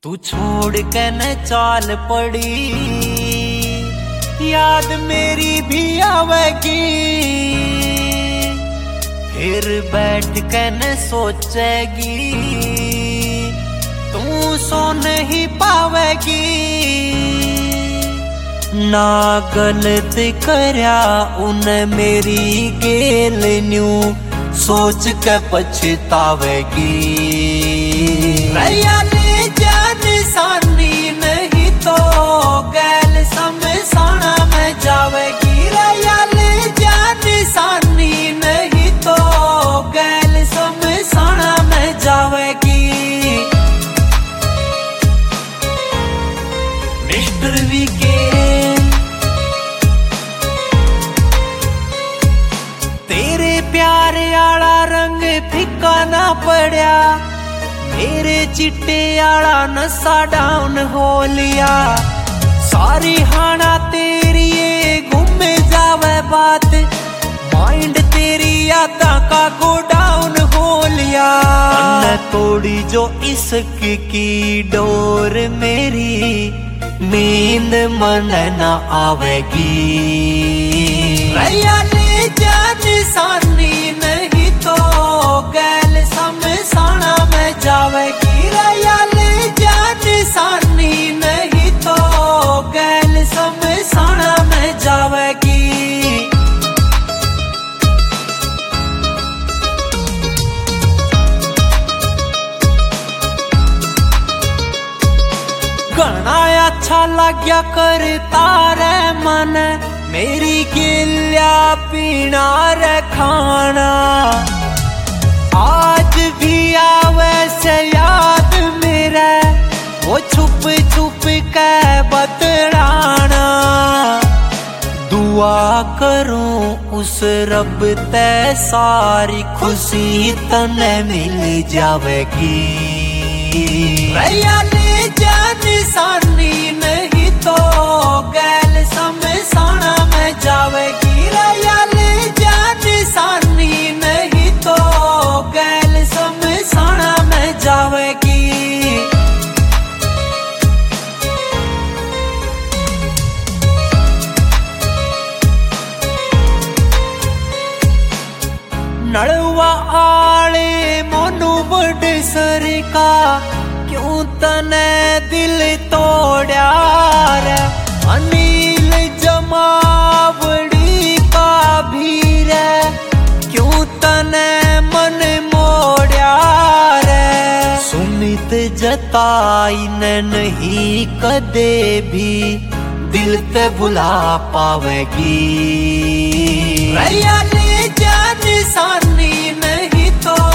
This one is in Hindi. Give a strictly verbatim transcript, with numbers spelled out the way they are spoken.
तू छोड़ के न चाल पड़ी, याद मेरी भी आवेगी। फिर बैठ के न सोचेगी, तू सो नहीं पावेगी। ना गलत करया उन मेरी गेल न्यू, सोच के पछतावेगी। निशानी नहीं तो गैल समसाना में जावेगी। रयाले जान निशानी नहीं तो गैल समसाना में जावेगी। मिस्टर वीकेंड तेरे प्यार आला रंग फिका ना पड़ा, मेरे चिट्टे आला नशा डाउन हो लिया। सारी हाना तेरी ये घूमे जावे बात, माइंड तेरी यादा का गो डाउन हो लिया। मन तोड़ी जो इश्क की डोर मेरी, नींद मन न आवेगी। रयाले जान निशानी नहीं तो गैल समसाना में जावेगी। रयाले जान निशानी नहीं तो गैल समसाना में जावेगी। घना अच्छा लग्या करता रे मन, मेरी गिल्या पीना रे खाना। आज भी आवे से याद मेरा, वो छुप छुप के बतलाना। दुआ करूं उस रब ते सारी खुशी तने मिल जावेगी। रयाले जान निशानी नहीं तो गैल समसाना में जावेगी। रयाले जान निशानी नहीं तो गैल समसाना में जावेगी। नलवा आले मोनू बड़ सर का, क्यों तने दिल तोड़ा रे। अनिल जमावड़ी का भी रे, क्यों तने मन मोड़ा रे। सुमित जताई ने नहीं कदे भी, दिल ते भुला पावेगी। रयाले जान निशानी नहीं तो